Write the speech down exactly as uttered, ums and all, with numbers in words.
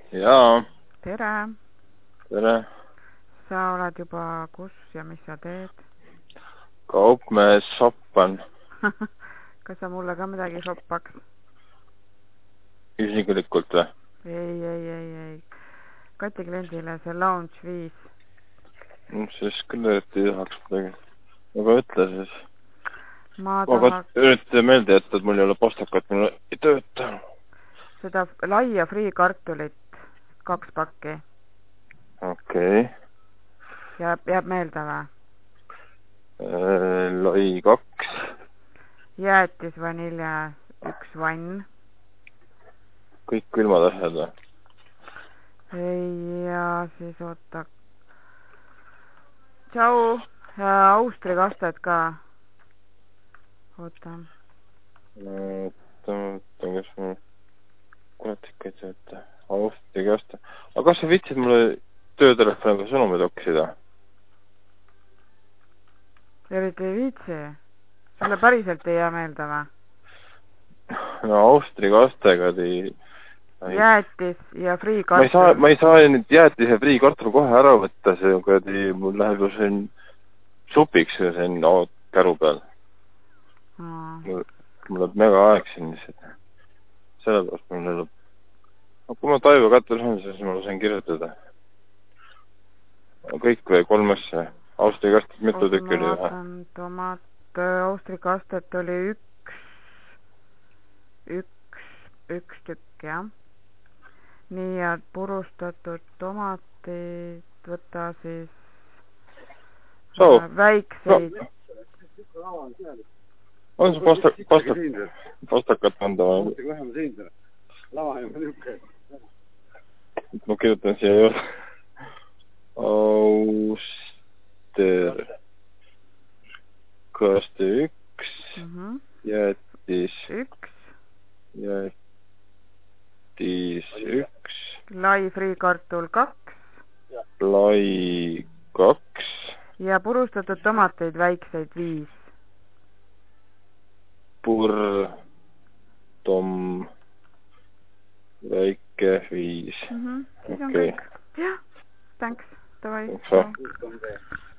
Jaa. Tere. Tere. Sa oled juba kus ja mis sa teed? Kaupmees shoppan. Kas sa mulle ka midagi shoppaks? Isiklikult või? Ei, ei, ei, ei. Kati kliendile see Lounge viis. Siis küll eriti ei tahaks midagi. Aga ütle siis. Ma Aga tahaks... ürita meelde jätta, et mul ei ole pastakat, mul ei tööta. Seda laia friikartulit, kaks pakki. Okei. Jääb, jääb meelde või? Lai kaks. Jäätis vanilja, üks vann. Kõik külmad asjad või? Ja siis oota. Tšau. Austri kastet ka. Oota. Oota, oota, kas mul... Kurat ikka ei tööta. Austri kaste. Aga kas sa vitsid mulle töötelefoniga sõnumid oksida? Eriti ei viitsi. Sulle päriselt ei jää meelde või? No Austri kastega tei... Jäätis ja friikartul. Ma ei saa, ma ei saa nüüd jäätis ja friikartul kohe ära võtta, see kuradi, mul läheb ju siin supiks siin no, käru peal. Mm. Mul, mul läheb mega aeg siin lihtsalt. Sellepärast mul läheb. No, kui ma Taivo kätte saan, siis ma lasen kirjutada. Kõik või kolm asja. Austri kastet mitu tükki oli ühe? Tomat, Austri kastet oli üks, üks, üks tükk, jah. Nii, ja purustatud tomatid, võta siis so, äh, väikseid. No. On see pasta, pasta, pastakat anda või? Ma kirjutan siia juurde. Auster kaste üks, mm -hmm. Jäätis üks, Jäätis üks, lai friikartul kaks, lai kaks ja purustatud tomateid väikseid viis. Purr tom väike viis. Mm -hmm. Siis on okay. kõik. Jah, thanks. Davai.